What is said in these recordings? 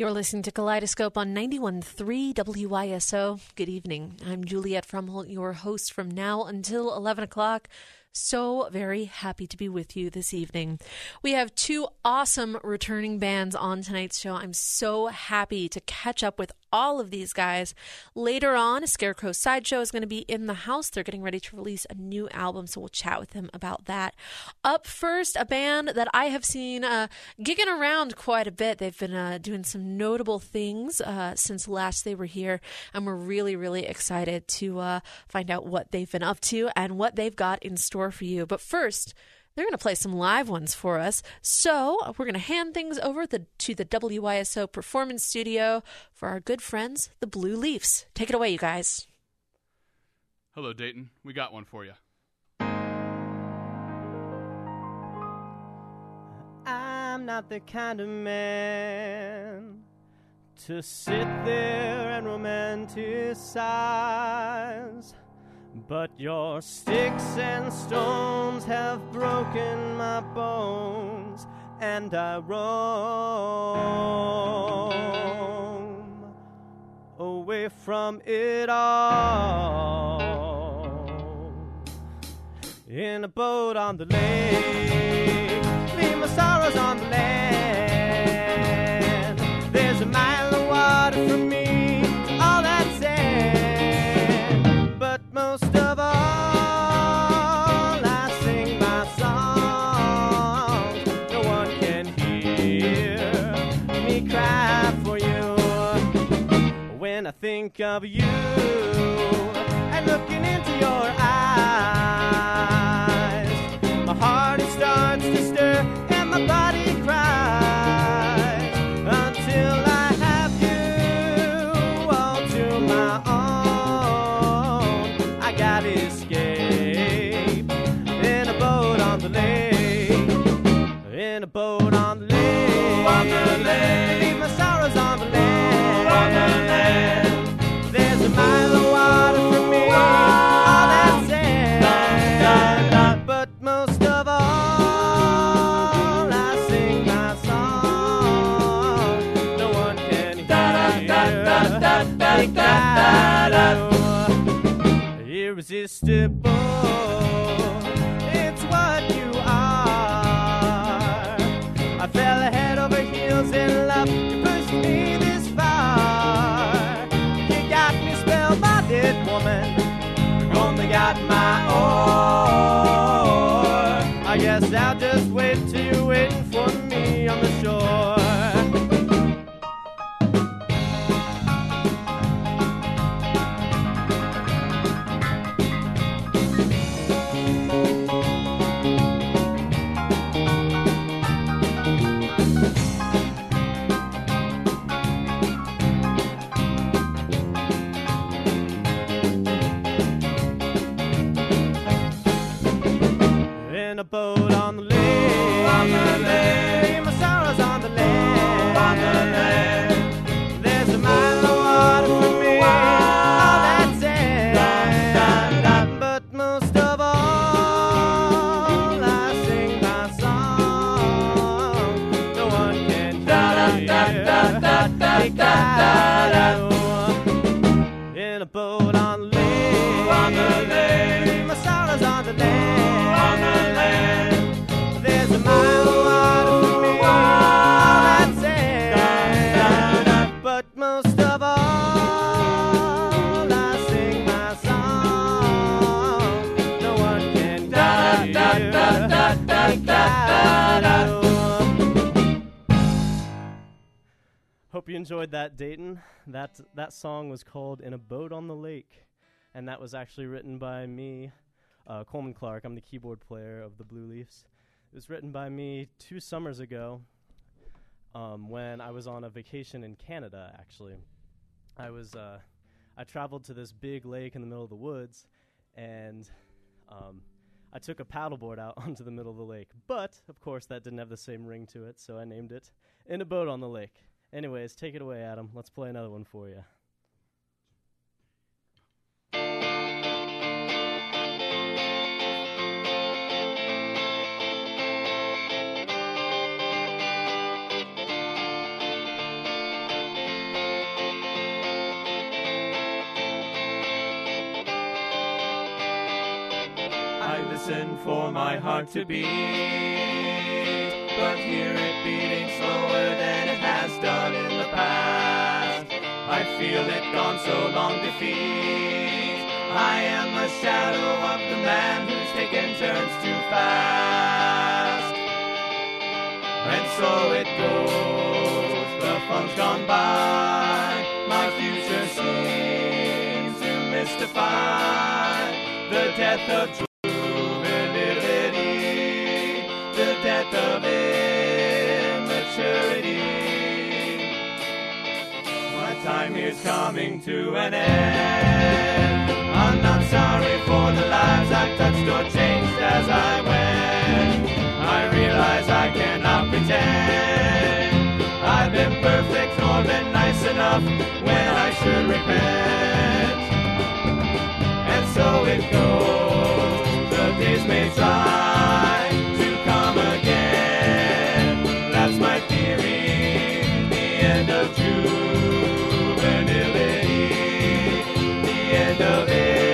You're listening to Kaleidoscope on 91.3 WISO. Good evening. I'm Juliet Frumholt, your host from now until 11 o'clock. So very happy to be with you this evening. We have two awesome returning bands on tonight's show. I'm so happy to catch up with all of these guys. Later on, Scarecrow Sideshow is going to be in the house. They're getting ready to release a new album, so we'll chat with them about that. Up first, a band that I have seen gigging around quite a bit. They've been doing some notable things since last they were here, and we're really, really excited to find out what they've been up to and what they've got in store for you. But first, they're going to play some live ones for us. So we're going to hand things over to the WISO Performance Studio for our good friends, the Blue Leafs. Take it away, you guys. Hello, Dayton. We got one for you. I'm not the kind of man to sit there and romanticize, but your sticks and stones have broken my bones, and I roam away from it all in a boat on the lake. Leave my sorrows on the land. There's a mile of water from me to all that's sand, but most of all, I sing my songs. No one can hear me cry for you. When I think of you and looking into your eyes, my heart starts to stir and my body cries until I have you all to my own. I gotta escape in a boat on the lake, in a boat on the lake, on the lake. Leave my sorrows on the land, on the land. There's a mile of water from me, all that sand, but most of all, I sing my song. No one can hear me cry. Irresistible, it's what you are. I fell head over heels in love. You pushed me this far. You got me spellbinded, woman. You only got my oar. I guess I'll just wait till you're waiting for me on the shore. In a boat on the lake, on the lake. My sorrows on the land, on the land. There's a mile of water for me, all that sand, but most of all, I sing my song. No one can hear in a boat on the lake, on the lake. My sorrows on the land, on the land. There's a mile of water for me, all that sand, but most of all, I sing my song. No one can Hope you enjoyed that, Dayton. That song was called In a Boat on the Lake, and that was actually written by me, Coleman Clark. I'm the keyboard player of the Blue Leafs. It was written by me 2 summers ago when I was on a vacation in Canada, actually. I traveled to this big lake in the middle of the woods, and I took a paddleboard out onto the middle of the lake. But, of course, that didn't have the same ring to it, so I named it In a Boat on the Lake. Anyways, take it away, Adam. Let's play another one for you. listen for my heart to beat, but hear it beating slower than it has done in the past. I feel it gone so long defeat. I am the shadow of the man who's taken turns too fast. And so it goes, the fun's gone by, my future seems to mystify. The death of juvenility, the death of immaturity. My time here's coming to an end. I'm not sorry for the lives I've touched or changed as I went. I realize I cannot pretend I've been perfect or been nice enough when I should repent. And so it goes, the days may try to come again. That's my theory, the end of juvenility, the end of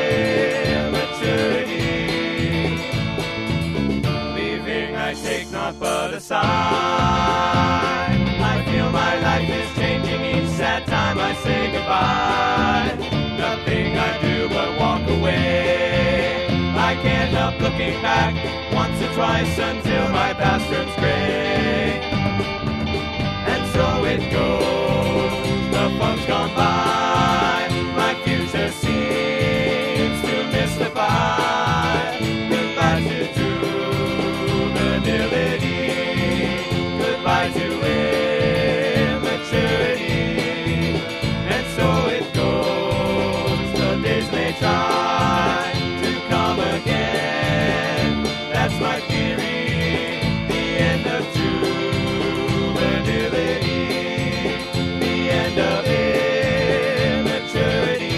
immaturity. Leaving I take not but a sigh. I feel my life is changing each sad time I say goodbye. Nothing I do but walk away. I can't help looking back once or twice until my past turns gray. And so it goes, the fun's gone by, my future seems to mystify. Goodbye to juvenility, goodbye to immaturity. And so it goes, the days may try to come again. That's my theory, the end of juvenility, the end of immaturity.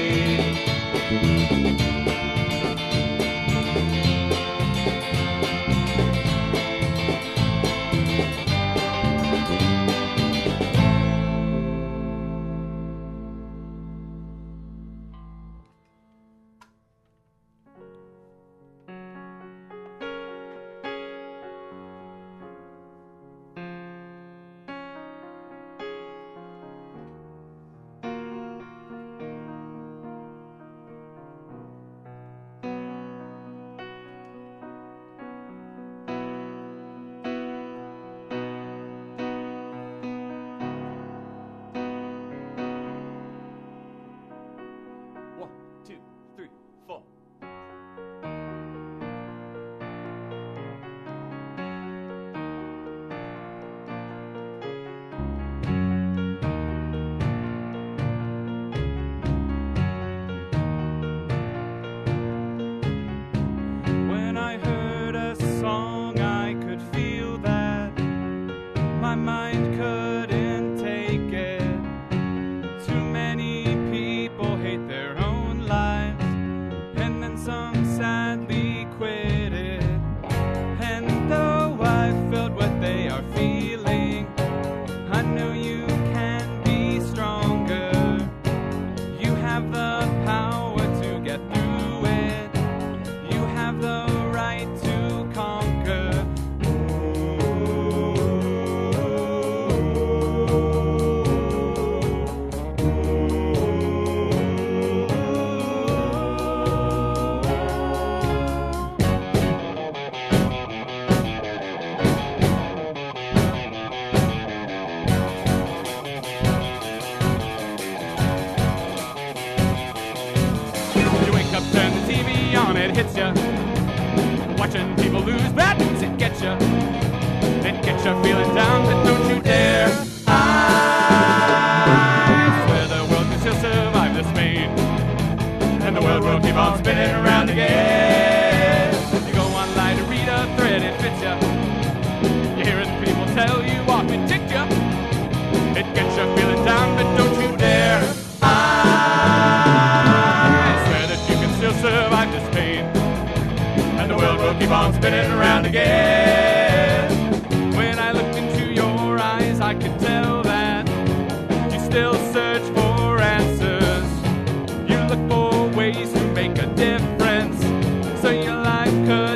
When I heard a song, I could feel that my mind couldn't take it. Too many people hate their own lives, and then some sadly quit it. And though I felt what they are feeling, I know you can be stronger. You have the power to get through it. You have the right to conquer. You wake up, turn the TV on, it hits ya. Watching people lose, bad news, it gets ya. It gets ya feeling down, but don't you dare. I swear the world can still survive this pain, and the world will keep on spinning around again. You go online to read a thread, it fits ya. You hear people tell you off, it ticks ya. It gets ya feeling down, but don't you dare. I swear that you can still survive this pain, and the world will keep on spinning around again. When I looked into your eyes, I could tell that you still search for answers. You look for ways to make a difference, so your life could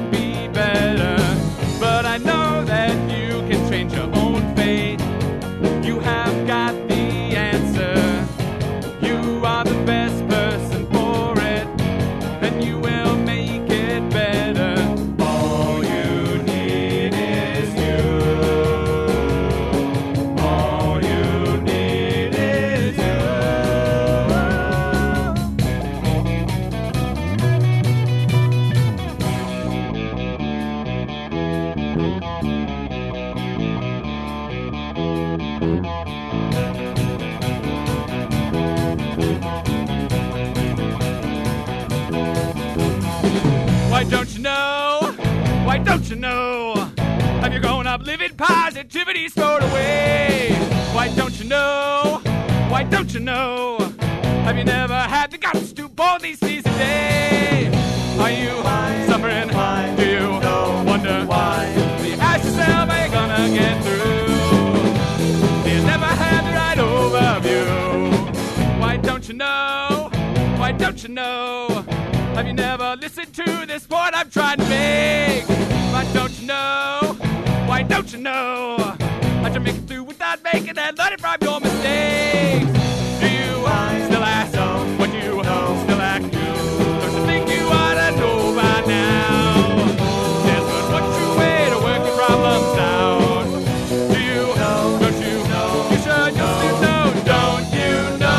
Why don't you know? Why don't you know? Have you grown up living positivity stored away? Why don't you know? Why don't you know? Have you never had the guts to boldly seize a day? Are you suffering? Do you wonder why? Do you ask yourself, are you gonna get through? Do you never have the right overview? Why don't you know? Why don't you know? Have you never listened to this point I'm trying to make? Why don't you know? Why don't you know? How'd you make it through without making and learning from your mistakes? Do you still ask what you still act you? Don't you think you ought to know by now? There's but one true way to work your problems out. Do you? Don't you? You sure you still know? Don't you know?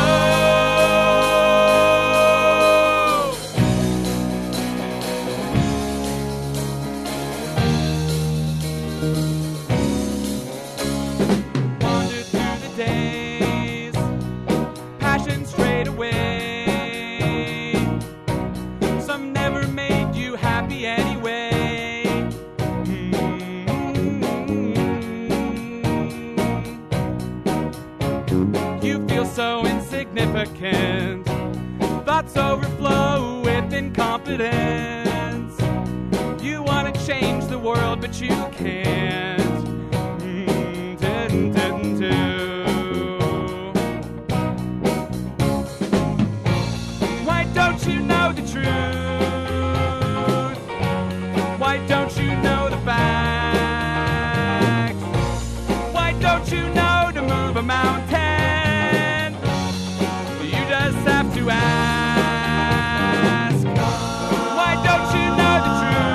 Wander through the days, passion straight away. Some never made you happy anyway. You feel so insignificant. Thoughts overflow with incompetence. You want to change the world, but you can't. Why don't you know the truth? Why don't you know the facts? Why don't you know to move a mountain? You just have to ask. Why don't you know the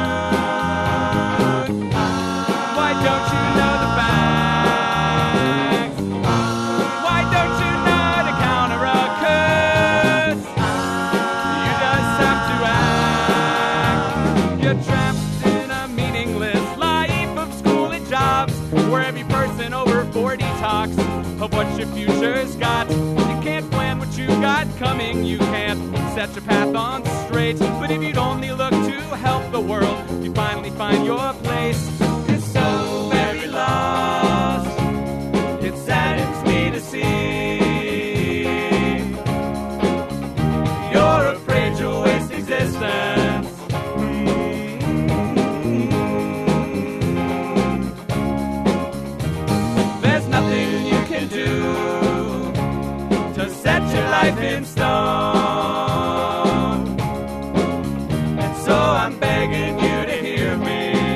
truth? Why don't you know the facts? Why don't you know to counter a curse? You just have to act. You're trapped in a meaningless life of school and jobs, where every person over 40 talks of what your future's got. You can't plan what you got coming. You can't set your path on straight. But if you'd only look to help the world, you'd finally find your place. You're so very lost. It saddens me to see you're afraid you'll waste existence. There's nothing you can do to set your life in stone. And so I'm begging you to hear me.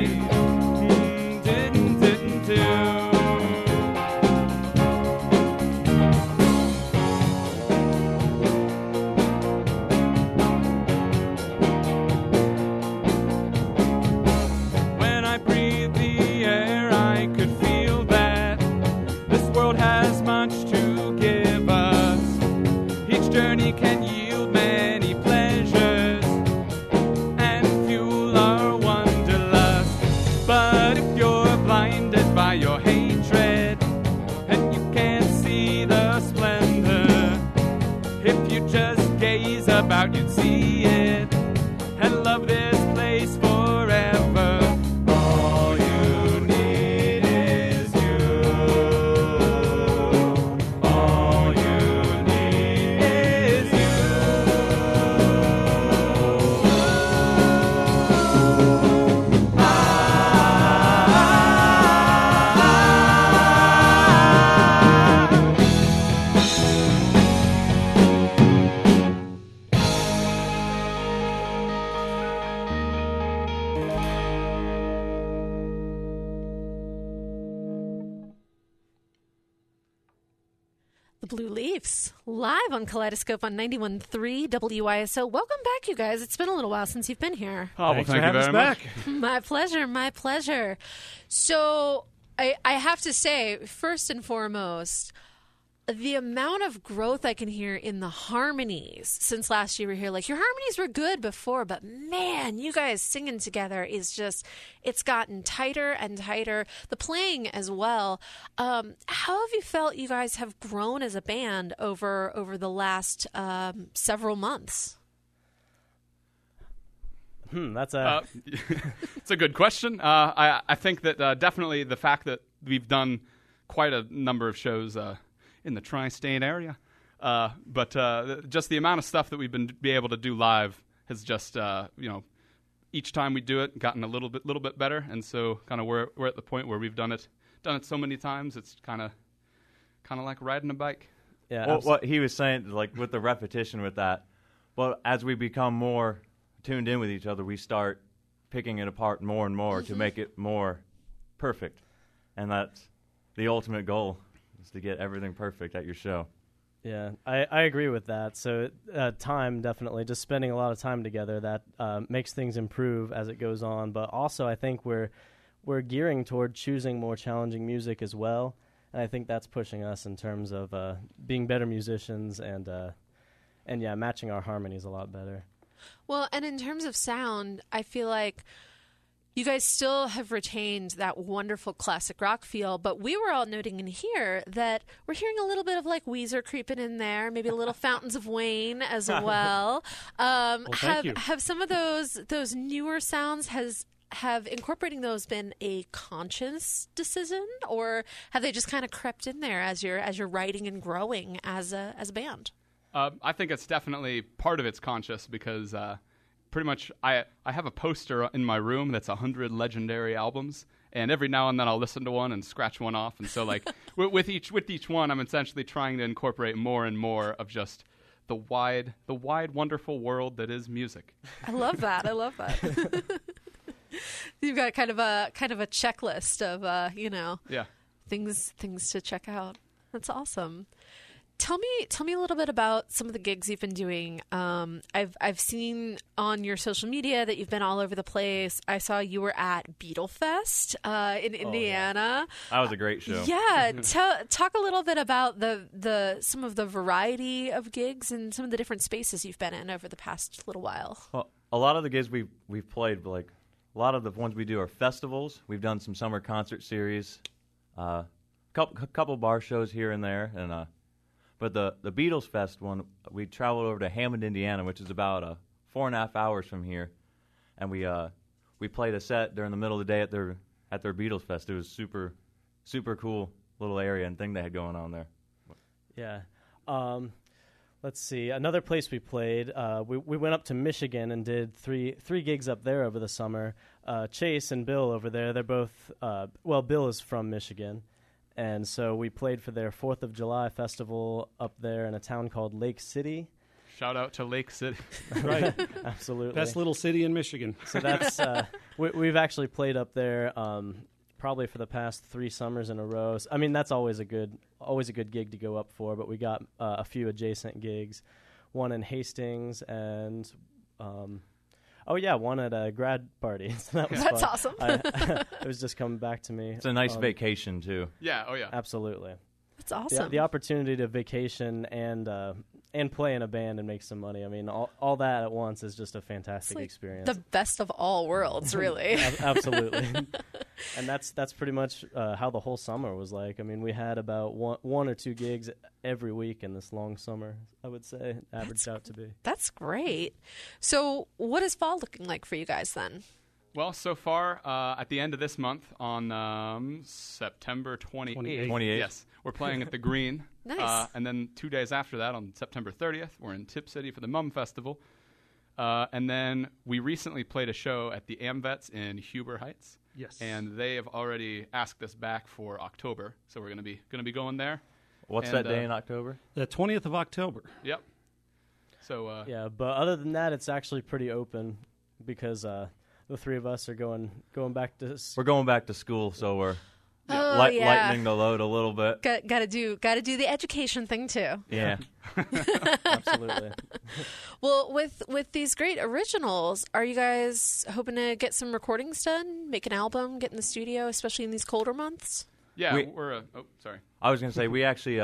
When I breathe the air, I could feel that this world has much to give us. Each journey can yield many pleasures and fuel our wanderlust. But if you're blinded by your hatred and you can't see the splendor, if you just gaze about, you'd see it and love this place forever. All you need is you. All you need is you. The Blue Leafs, live on Kaleidoscope on 91.3 WISO. Welcome back, you guys. It's been a little while since you've been here. Oh, well, Thanks for thank you having us very much. back. My pleasure, my pleasure. So I have to say, first and foremost, the amount of growth I can hear in the harmonies since last year we were here, like your harmonies were good before, but man, you guys singing together is just, it's gotten tighter and tighter. The playing as well. How have you felt you guys have grown as a band over the last several months? That's a it's a good question. I think that definitely the fact that we've done quite a number of shows in the tri-state area, but just the amount of stuff that we've been able to do live has just each time we do it gotten a little bit better, and so kind of we're at the point where we've done it so many times, it's kind of like riding a bike. Yeah. Well, what he was saying, like with the repetition with that, well, as we become more tuned in with each other, we start picking it apart more and more to make it more perfect, and that's the ultimate goal, is to get everything perfect at your show. Yeah, I agree with that. So time, definitely, just spending a lot of time together, that makes things improve as it goes on. But also I think we're gearing toward choosing more challenging music as well. And I think that's pushing us in terms of being better musicians and matching our harmonies a lot better. Well, and in terms of sound, I feel like you guys still have retained that wonderful classic rock feel, but we were all noting in here that we're hearing a little bit of like Weezer creeping in there, maybe a little Fountains of Wayne as well. Thank you. Have some of those newer sounds have incorporating those been a conscious decision, or have they just kind of crept in there as you're writing and growing as a band? I think it's definitely part of it's conscious because pretty much I have a poster in my room that's 100 legendary albums, and every now and then I'll listen to one and scratch one off, and so like with each one I'm essentially trying to incorporate more and more of just the wide wonderful world that is music. I love that. You've got kind of a checklist of things to check out. That's awesome. Tell me a little bit about some of the gigs you've been doing. I've seen on your social media that you've been all over the place. I saw you were at Beatlefest in Indiana. Yeah. That was a great show. Yeah, talk a little bit about the some of the variety of gigs and some of the different spaces you've been in over the past little while. Well, a lot of the gigs we've played, like a lot of the ones we do are festivals. We've done some summer concert series, couple bar shows here and there, and but the Beatles Fest one, we traveled over to Hammond, Indiana, which is about 4.5 hours from here, and we played a set during the middle of the day at their Beatles Fest. It was super cool little area and thing they had going on there. Yeah. Let's see. Another place we played, we went up to Michigan and did three gigs up there over the summer. Chase and Bill over there, they're both, Bill is from Michigan. And so we played for their 4th of July festival up there in a town called Lake City. Shout out to Lake City. Right. Absolutely. Best little city in Michigan. So that's we've actually played up there probably for the past 3 summers in a row. So, I mean, that's always a good gig to go up for, but we got a few adjacent gigs. One in Hastings and one at a grad party. So that was That's fun. awesome. It was just coming back to me. It's a nice vacation too. Yeah, oh yeah. Absolutely. That's awesome. The opportunity to vacation and play in a band and make some money. I mean, all that at once is just a fantastic experience. The best of all worlds, really. Absolutely. And that's pretty much how the whole summer was like. I mean, we had about one or 2 gigs every week in this long summer, I would say, averaged out to be. That's great. So what is fall looking like for you guys then? Well, so far, at the end of this month, on September 28th, yes, we're playing at the Green. Nice. And then 2 days after that, on September 30th, we're in Tip City for the Mum Festival. And then we recently played a show at the AmVets in Huber Heights. Yes. And they have already asked us back for October, so we're going to be going there. What's that day in October? The 20th of October. Yep. So yeah, but other than that, it's actually pretty open because the 3 of us are going back to. We're going back to school, so we're lightening the load a little bit. Got to do the education thing too. Yeah. Absolutely. Well, with these great originals, are you guys hoping to get some recordings done, make an album, get in the studio, especially in these colder months? yeah, We- we're sorry. I was going to say we actually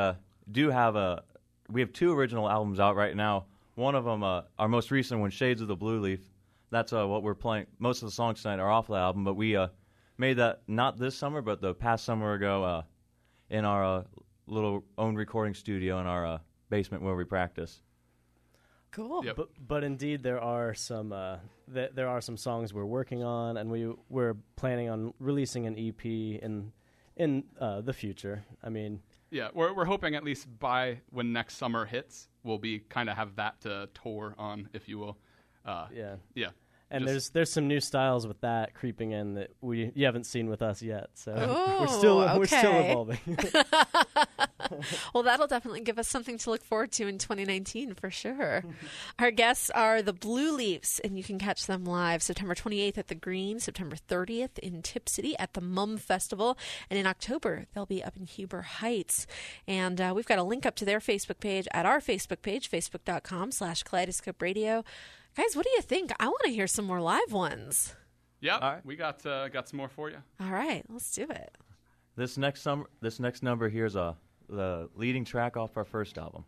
do have we have 2 original albums out right now. One of them, our most recent one, Shades of the Blue Leaf. That's what we're playing. Most of the songs tonight are off the album, but we made that not this summer, but the past summer ago in our little own recording studio in our basement where we practice. Cool. Yep. But indeed, there are some songs we're working on, and we're planning on releasing an EP in the future. I mean, Yeah, we're hoping at least by when next summer hits, we'll be kind of have that to tour on, if you will. yeah. Yeah. And Just- there's some new styles with that creeping in that you haven't seen with us yet. So Oh, we're still okay. evolving. Well, that'll definitely give us something to look forward to in 2019 for sure. Our guests are the Blue Leafs, and you can catch them live September 28th at the Green, September 30th in Tip City at the Mum Festival, and in October they'll be up in Huber Heights. And we've got a link up to their Facebook page at our Facebook page, facebook.com/Kaleidoscope Radio. Guys, what do you think? I want to hear some more live ones. Yeah, All right. we got some more for you. All right, let's do it. This next number here is the leading track off our first album.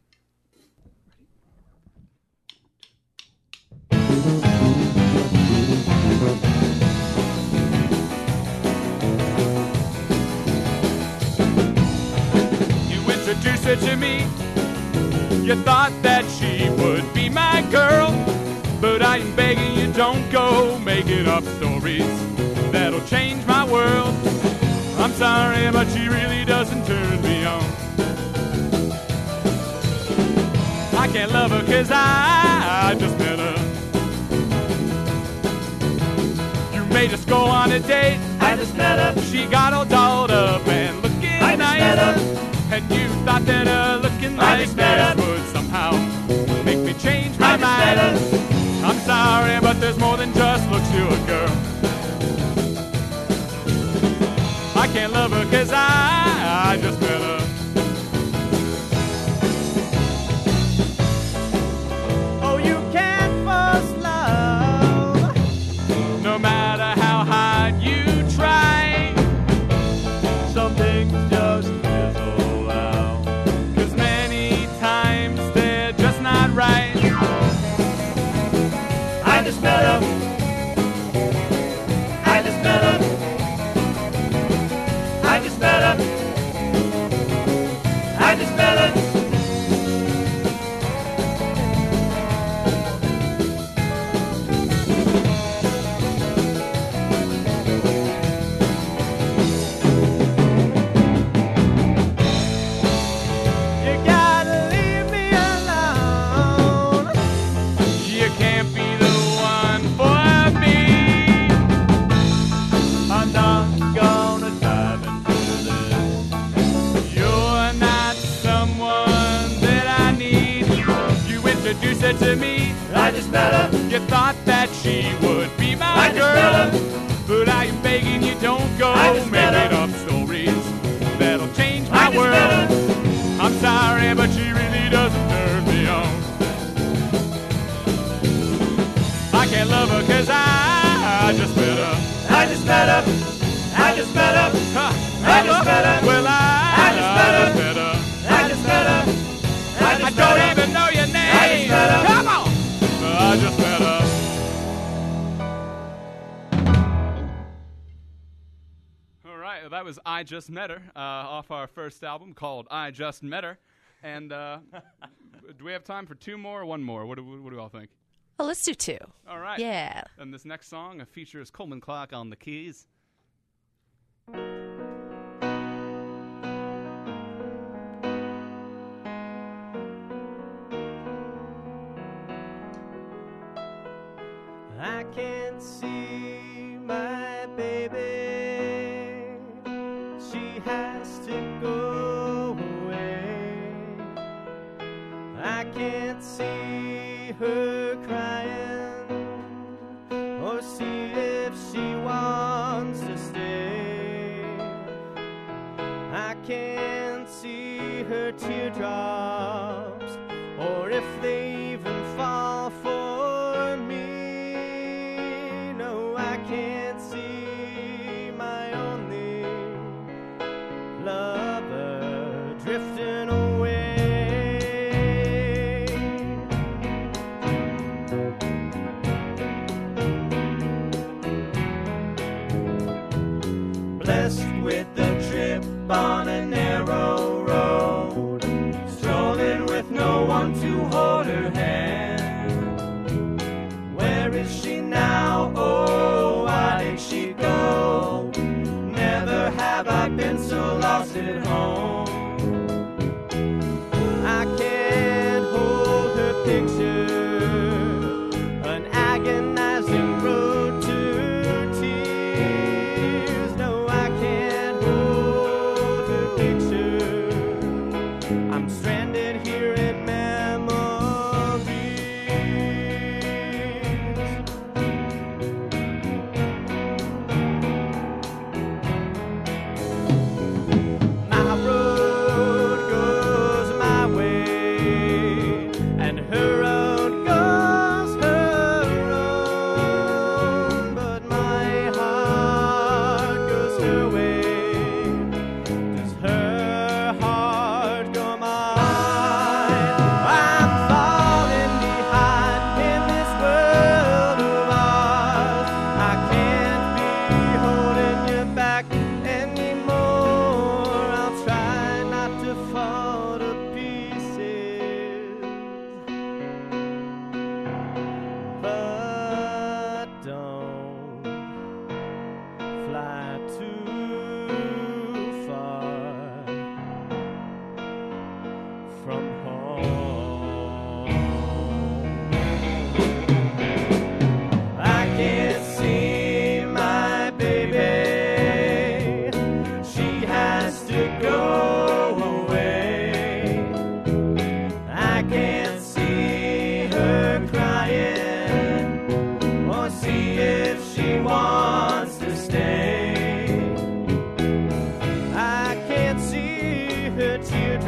You introduced her to me. You thought that she would be my girl. But I am begging you, don't go making up stories that'll change my world. I'm sorry, but she really doesn't turn me on. I can't love her 'cause I just met her. You made us go on a date. I just met her. She got all dolled up and looking nice. Met her. And you thought that her looking like this would somehow make me change my mind. I'm sorry, but there's more than just looks to a girl. I can't love her 'cause I just met her. Oh, you can't force love, no matter how hard you try. Some things just fizzle out, 'cause many times they're just not right. I just met her. I just met her. I just met her. I just met her. You gotta leave me alone. You can't be the one for me. I'm not gonna dive into this. You're not someone that I need. You introduced her to me. I just met her. You thought that she would be my girl. But I am begging you, don't go making up stories that'll change my world. I'm sorry, but she really doesn't turn me on. I can't love her 'cause I just met her. I just met her. I just met her. I just met her. Well, I just met her. I just met her. I don't even know your name. I just met her. Come on. I just met her. All right, well, that was I Just Met Her off our first album called I Just Met Her. And do we have time for 2 more or 1 more? What do we all think? Well, let's do 2. All right. Yeah. And this next song features Coleman Clark on the keys. I can't see my baby. She has to go away. I can't see her crying or see if she wants to stay. I can't see her teardrops or if they even fall for me. No, I can't see my only lover drifting away.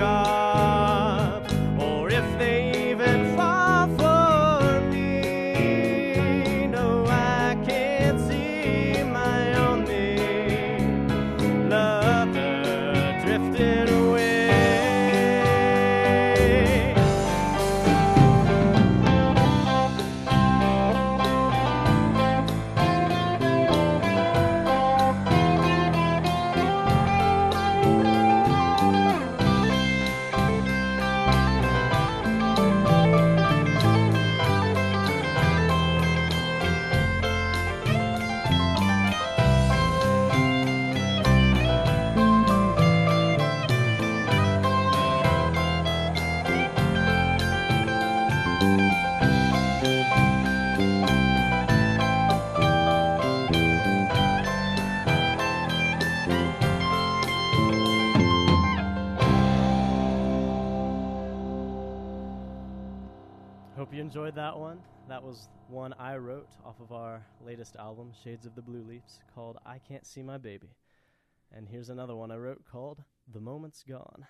up, or if they even fall for me. No, I can't see my only lover drifting away. Hope you enjoyed that one. That was one I wrote off of our latest album, Shades of the Blue Leaves, called I Can't See My Baby. And here's another one I wrote called The Moment's Gone.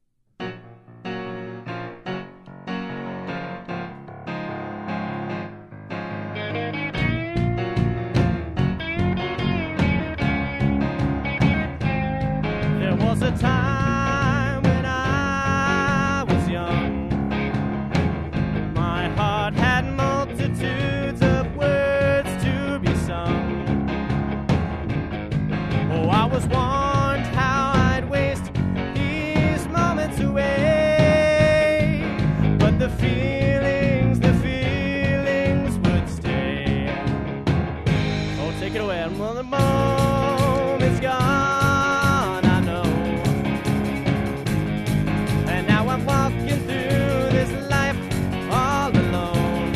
There was a time when I was young. My heart had multitudes of words to be sung. Oh, I was warned how I'd waste these moments away. But the feelings would stay. Oh, take it away. Well, the moment's gone, I know. And now I'm walking through this life all alone.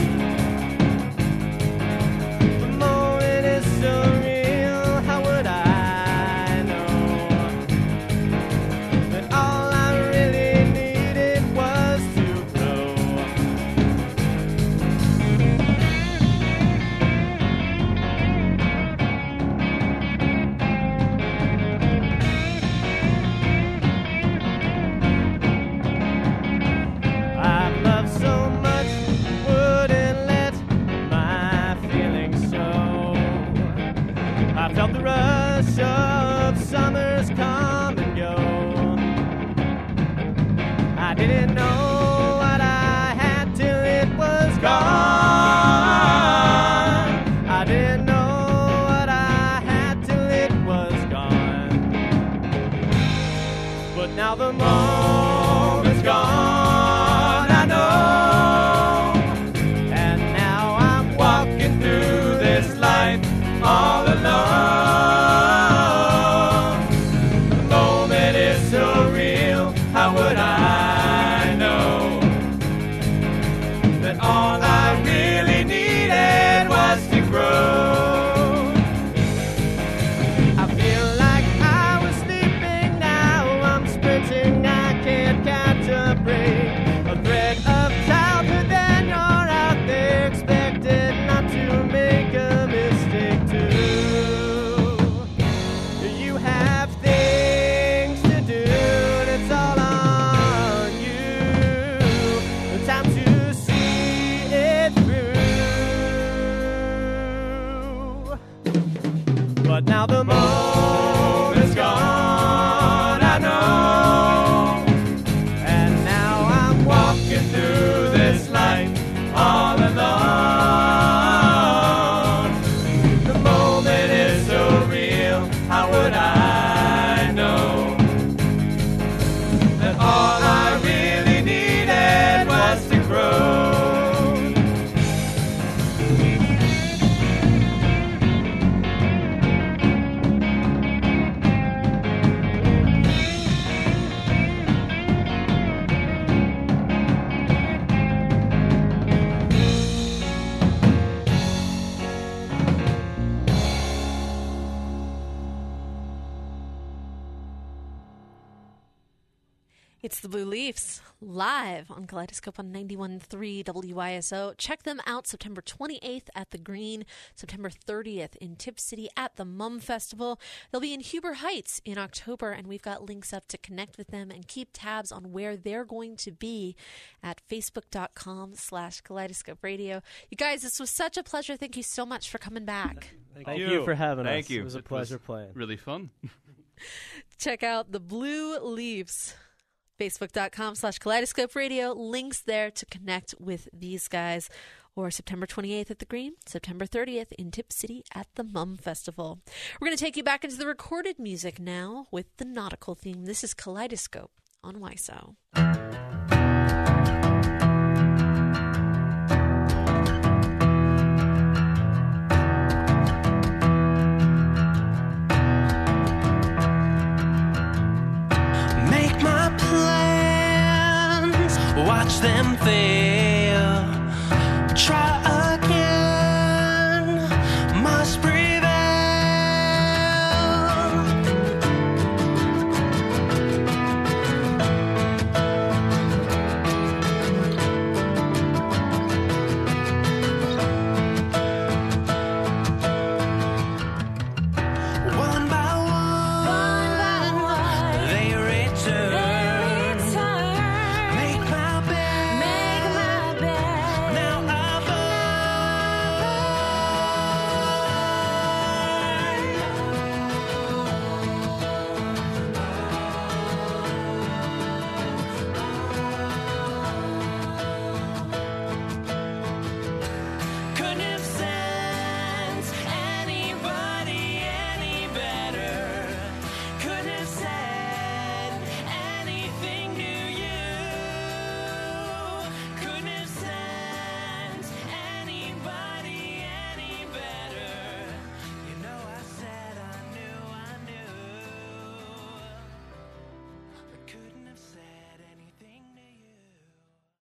The moment is so real, how would I know that all I really needed was to grow? I've loved so much, wouldn't let my feelings show. I felt the rush of summers come and go. I didn't know what I had till it was gone. I didn't know what I had till it was gone. But now the moment's gone, I know. And now I'm walking through this life all alone. The moment is so real, how would I know that all I really needed was to grow? I feel like I was sleeping, now I'm sprinting, I can't catch up the Blue Leafs, live on Kaleidoscope on 91.3 WYSO. Check them out September 28th at the Green, September 30th in Tip City at the Mum Festival. They'll be in Huber Heights in October, and we've got links up to connect with them and keep tabs on where they're going to be at facebook.com/Kaleidoscope Radio. You guys, this was such a pleasure. Thank you so much for coming back. Thank you for having us. Thank you. It was a pleasure playing. Really fun. Check out the Blue Leafs. Facebook.com/Kaleidoscope Radio. Links there to connect with these guys. Or September 28th at the Green, September 30th in Tip City at the Mum Festival. We're going to take you back into the recorded music now with the nautical theme. This is Kaleidoscope on WYSO. Watch them fail. Try